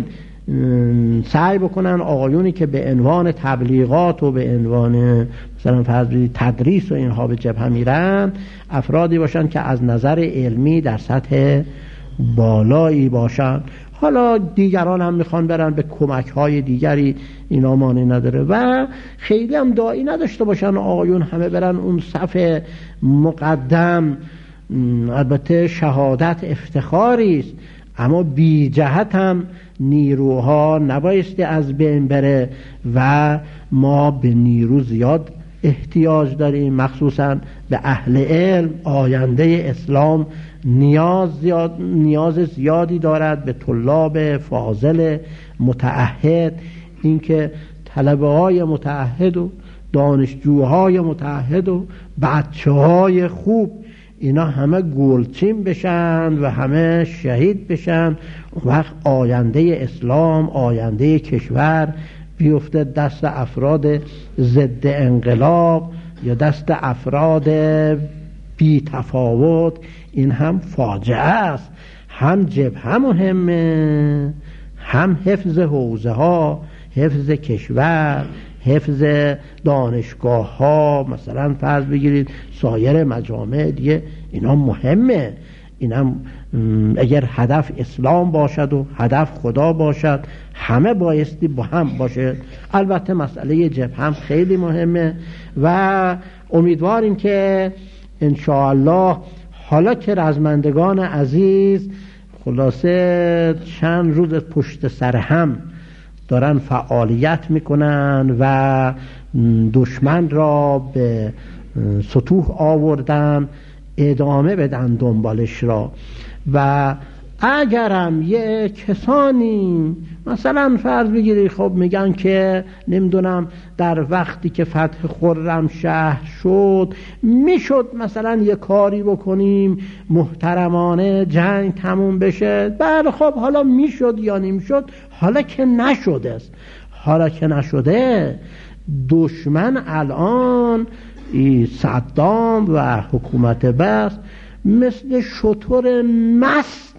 سعی بکنن آقایونی که به عنوان تبلیغات و به عنوان مثلا فرض تدریس و اینها به جبهه میرن افرادی باشن که از نظر علمی در سطح بالایی باشن. حالا دیگران هم میخوان برن به کمک های دیگری، اینا مانع نداره و خیلی هم داعی نداشته باشن آقایون همه برن اون صف مقدم. البته شهادت افتخاری است اما بی جهت هم نیروها نبایستی از بین بره و ما به نیرو زیاد احتیاج داریم، مخصوصا به اهل علم. آینده اسلام نیاز زیاد نیاز زیادی دارد به طلاب فاضل متعهد. اینکه طلبه های متعهد و دانشجوهای متعهد و بچه های خوب اینا همه گلچین بشن و همه شهید بشن، وقت آینده اسلام، آینده کشور بیفته دست افراد ضد انقلاب یا دست افراد بی تفاوت. این هم فاجعه است. هم جبهه مهمه، هم حفظ حوزه ها، حفظ کشور، حفظ دانشگاه ها، مثلا فرض بگیرید سایر مجامع دیگه، اینا مهمه. اینم اگر هدف اسلام باشد و هدف خدا باشد همه بایستی با هم باشه. البته مسئله جبهه هم خیلی مهمه و امیدواریم که انشاءالله حالا که رزمندگان عزیز خلاصه چند روز پشت سر هم دارن فعالیت میکنن و دشمن را به سطوح آوردن، ادامه بدن دنبالش را و اگرم یه کسانی مثلا فرض بگیری خب میگن که نمیدونم در وقتی که فتح خرمشهر شد میشد مثلا یه کاری بکنیم محترمانه جنگ تموم بشه. بله خب حالا میشد یا نمیشد، حالا که نشده است. حالا که نشده دشمن الان صدام و حکومت بس مثل شتر مست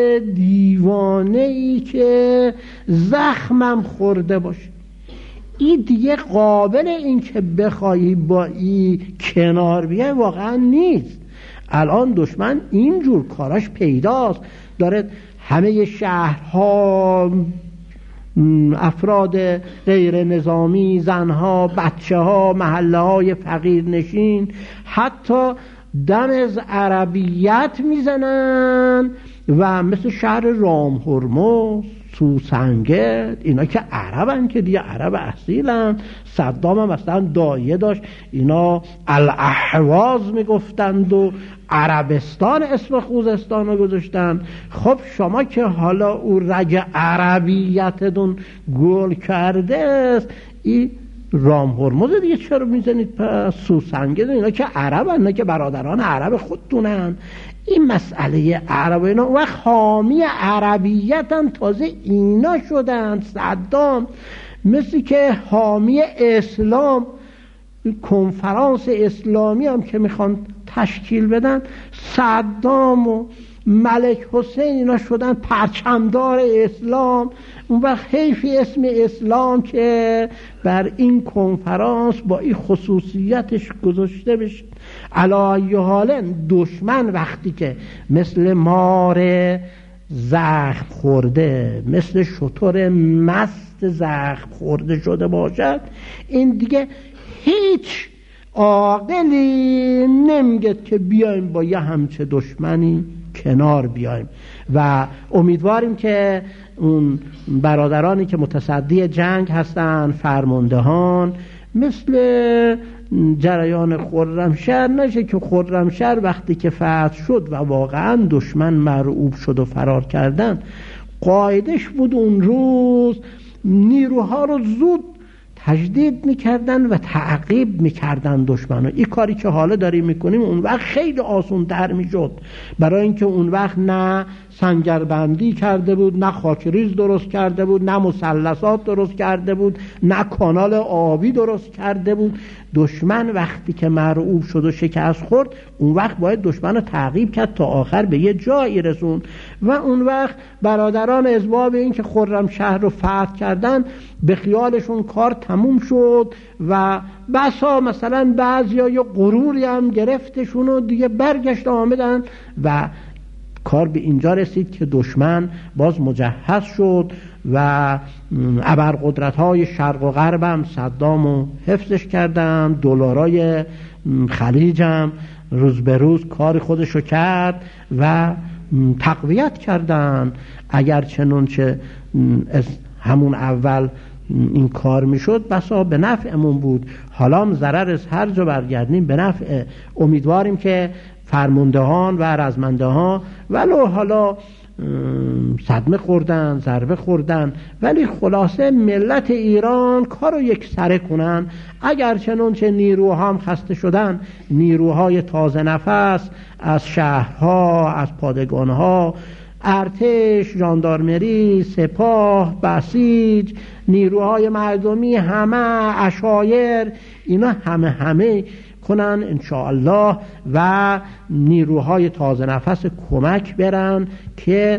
دیوانه ای که زخمم خورده باشه، این دیگه قابل این که بخوایی با این کنار بیای واقعا نیست. الان دشمن اینجور کاراش پیداست، داره همه شهرها، افراد غیر نظامی، زنها، بچه ها، محله های فقیر نشین، حتی دم از عربیت میزنن و مثل شهر رام هرمز، سوسنگرد، اینا که عربن که دیگه عرب اصیلن. صدام هم اصلا دایه داشت اینا الاحواز میگفتند و عربستان اسم خوزستان رو گذاشتن. خب شما که حالا او رگ عربیتتون گل کرده است، این رام هرمز دیگه چرا میزنید پس؟ سوسنگرد اینا که عربن، اینا که برادران عرب خودتونن. این مسئله عرب اینا و حامی عربیتن، تازه اینا شدن. صدام مثل که حامی اسلام، کنفرانس اسلامی هم که میخوان تشکیل بدن، صدام و ملک حسین اینا شدن پرچمدار اسلام. اون وقت حیفی اسم اسلام که بر این کنفرانس با این خصوصیتش گذاشته بشه. علی حال دشمن وقتی که مثل مار زخم خورده، مثل شتر مست زخم خورده شده باشد، این دیگه هیچ عاقلی نمیگه که بیایم با یه همچه دشمنی کنار بیایم. و امیدواریم که اون برادرانی که متصدی جنگ هستن، فرماندهان، مثل جریان خرمشهر نشه که خرمشهر وقتی که فتح شد و واقعا دشمن مرعوب شد و فرار کردن، قاعدش بود اون روز نیروها رو زود تجدید میکردن و تعقیب میکردن دشمنو. این کاری که حالا داریم میکنیم اون وقت خیلی آسان تر میشد، برای اینکه اون وقت نه سنگربندی کرده بود، نه خاکریز درست کرده بود، نه مثلثات درست کرده بود، نه کانال آبی درست کرده بود. دشمن وقتی که مرعوب شد و شکست خورد، اون وقت باید دشمن رو تعقیب کرد تا آخر به یه جایی رسون. و اون وقت برادران اسباب این که خرمشهر رو فتح کردن به خیالشون کار تموم شد و بسا مثلا بعضیا یه غروری هم گرفتشون و دیگه برگشت آمدن و کار به اینجا رسید که دشمن باز مجهز شد و ابرقدرت‌های شرق و غرب هم صدامو حفظش کردن. دلارای خلیج هم روز به روز کار خودشو کرد و تقویت کردن. اگر چنانچه از همون اول این کار میشد بسا به نفعمون بود، حالا هم ضرر از هر جا برگردیم به نفع. امیدواریم که فرماندهان و رزمندهان ولو حالا صدمه خوردن، ضربه خوردن، ولی خلاصه ملت ایران کارو یک سره کنن. اگر چنانچه نیروها هم خسته شدن، نیروهای تازه نفس از شهرها، از پادگانها، ارتش، ژاندارمری، سپاه، بسیج، نیروهای مردمی، همه عشایر، اینا همه همه کنن انشاءالله و نیروهای تازه نفس کمک برن که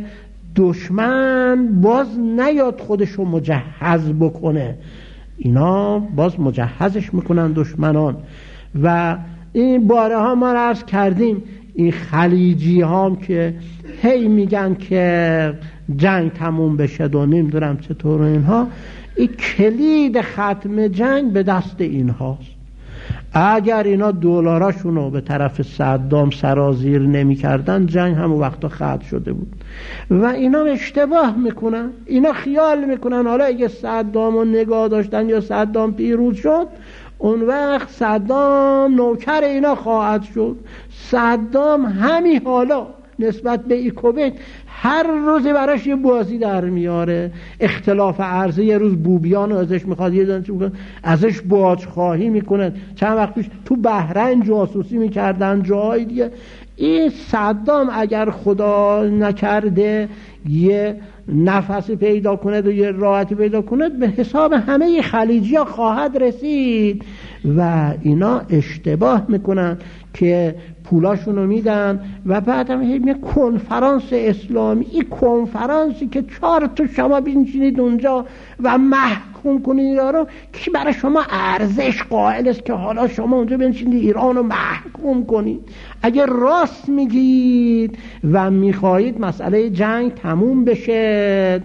دشمن باز نیاد خودشو مجهز بکنه. اینا باز مجهزش میکنن دشمنان. و این باره ها ما عرض کردیم، این خلیجی هم که هی میگن که جنگ تموم بشه و نمیدونم چطور اینها، این کلید ختم جنگ به دست اینهاست. اگر اینا دلاراشونو به طرف صدام سرازیر نمی کردن، جنگ همون وقتا ختم شده بود. و اینا اشتباه میکنن، اینا خیال میکنن حالا اگه صدامو نگاه داشتن یا صدام پیروز شد، اون وقت صدام نوکر اینا خواهد شد. صدام همین حالا نسبت به این کویت هر روزی براش یه بازی در میاره. اختلاف عرضه، یه روز بوبیان رو ازش میخواد، یه دانش میکنه ازش باج خواهی میکنه. چند وقت پیش تو بحرین جاسوسی میکردن، جای دیگه. این صدام اگر خدا نکرده یه نفسی پیدا کند و یه راحتی پیدا کند، به حساب همه خلیجی ها خواهد رسید. و اینا اشتباه میکنن که پولاشون رو میدن و بعد هم یه کنفرانس اسلامی، این کنفرانسی که چهار تا شما بنشینید اونجا و محکوم کنید ایران رو، که برای شما ارزش قائل است که حالا شما اونجا بنشینید ایران رو محکوم کنید؟ اگر راست میگید و میخواهید مسئله جنگ تموم بشه،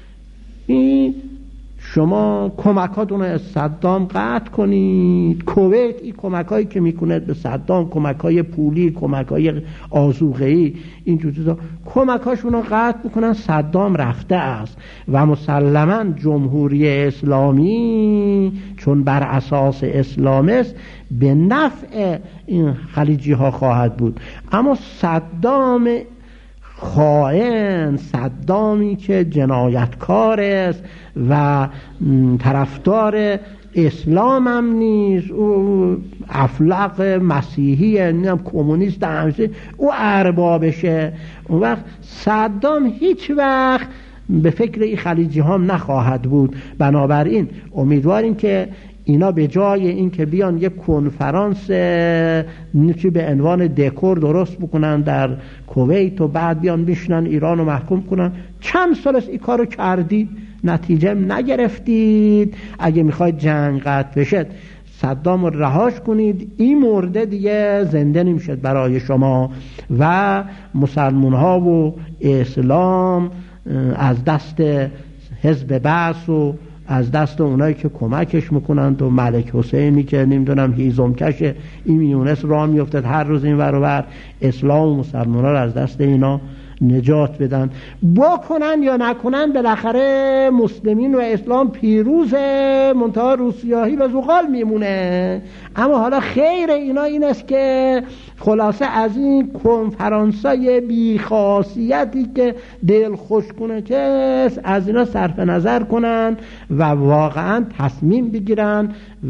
این شما کمکاتون رو از صدام قطع کنید. کویت این کمکایی که میکنه به صدام، کمکای پولی، کمکای آذوقه‌ای، این چیزا، کمکاشون رو قطع میکنن. صدام رفته است و مسلما جمهوری اسلامی چون بر اساس اسلام است به نفع این خلیجی ها خواهد بود. اما صدام خائن، صدامی که جنایتکار است و طرفدار اسلام هم نیست، او افلاق مسیحی، نیم کمونیست، همیشه او اربابشه، اون وقت صدام هیچ وقت به فکر این خلیجی ها هم نخواهد بود. بنابراین امیدواریم که اینا به جای این که بیان یک کنفرانس چی به عنوان دکور درست بکنن در کویت و بعد بیان بشنن ایران رو محکوم کنن، چند سال است این کارو کردید، نتیجه نگرفتید. اگه میخواید جنگ قطع بشه صدام رو رهاش کنید، این مرده دیگه زنده نمیشد برای شما و مسلمان ها و اسلام از دست حزب بعث و از دست اونایی که کمکش میکنند و ملک حسینی که نمیدونم هیزم کشه این میونس راه میافتد هر روز این ور و بر، اسلام و مسلمان ها رو از دست اینا نجات بدن. با کنن یا نکنن بالاخره مسلمین و اسلام پیروز، منتها روسیاهی و زغال میمونه. اما حالا خیر اینا این است که خلاصه از این کنفرانسای بیخاصیتی که دل خوش کنه که از اینا صرف نظر کنن و واقعا تصمیم بگیرن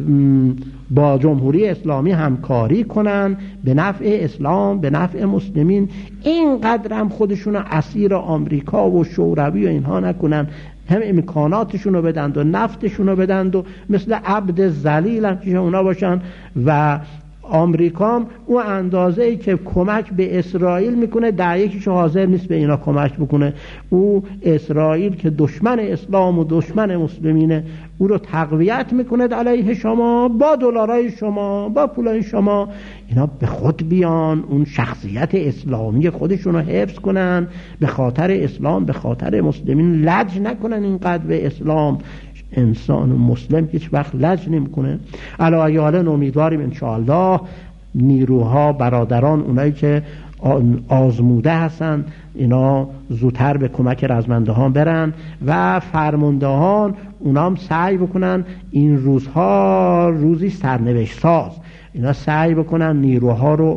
با جمهوری اسلامی همکاری کنن به نفع اسلام، به نفع مسلمین. اینقدر هم خودشون اسیر آمریکا و شوروی و اینها نکنن، هم امکاناتشون رو بدند و نفتشون رو بدند و مثل عبد ذلیل هم که اونا باشن. و آمریکا هم اون اندازه ای که کمک به اسرائیل میکنه در یکیش حاضر نیست به اینا کمک بکنه. او اسرائیل که دشمن اسلام و دشمن مسلمینه، او رو تقویت میکنه علیه شما با دلارای شما، با پولای شما. اینا به خود بیان اون شخصیت اسلامی خودشون رو حفظ کنن، به خاطر اسلام، به خاطر مسلمین لج نکنن اینقدر به اسلام. انسان مسلم هیچ وقت لج نمیکنه. علاوه حالا امیدواریم انشاءالله نیروها، برادران، اونایی که آزموده هستن، اینا زودتر به کمک رزمندهان برن و فرماندهان اونا هم سعی بکنن. این روزها روزی سرنوشت ساز، اینا سعی بکنن نیروها رو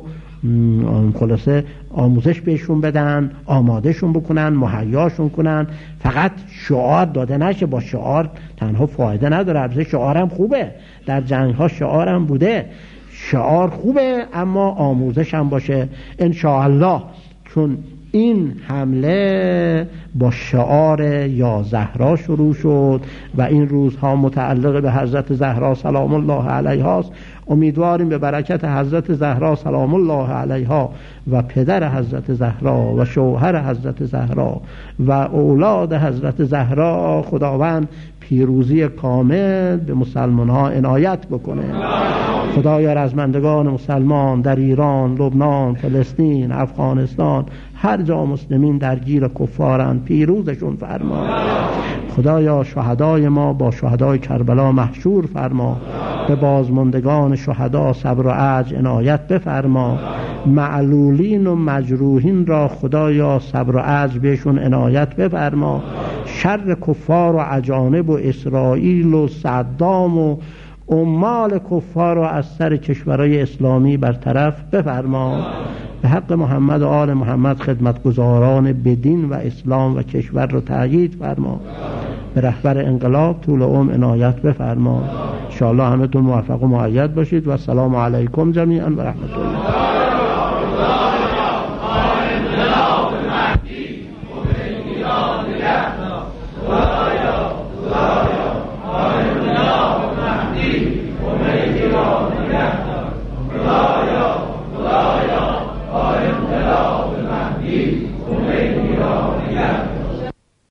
خلاصه آموزش بهشون بدن، آمادهشون بکنن، مهیاشون کنن. فقط شعار داده نشه، با شعار تنها فایده نداره. البته شعار هم خوبه، در جنگ ها شعار هم بوده، شعار خوبه، اما آموزش هم باشه انشاءالله. چون این حمله با شعار یا زهرا شروع شد و این روزها متعلق به حضرت زهرا سلام الله علیها است. امیدواریم به برکت حضرت زهرا سلام الله علیها و پدر حضرت زهرا و شوهر حضرت زهرا و اولاد حضرت زهرا خداوند پیروزی کامل به مسلمان ها عنایت بکنه. خدایا رزمندگان مسلمان در ایران، لبنان، فلسطین، افغانستان، هر جا مسلمین درگیر کفارند پیروزشون فرما. خدایا شهدای ما با شهدای کربلا محشور فرما. به بازماندگان شهدا صبر و عجز عنایت بفرما. معلولین و مجروحین را خدایا صبر و عجز بهشون عنایت بفرما. شر کفار و اجانب و اسرائیل و صدام و عمال کفار را از سر کشورهای اسلامی برطرف بفرما. به حق محمد و آل محمد خدمتگزاران بدین و اسلام و کشور را تأیید فرما. به رهبر انقلاب طول عمر عنایت بفرما. ان شاء الله همتون موفق و مؤید باشید و السلام علیکم جمیعا و رحمت الله.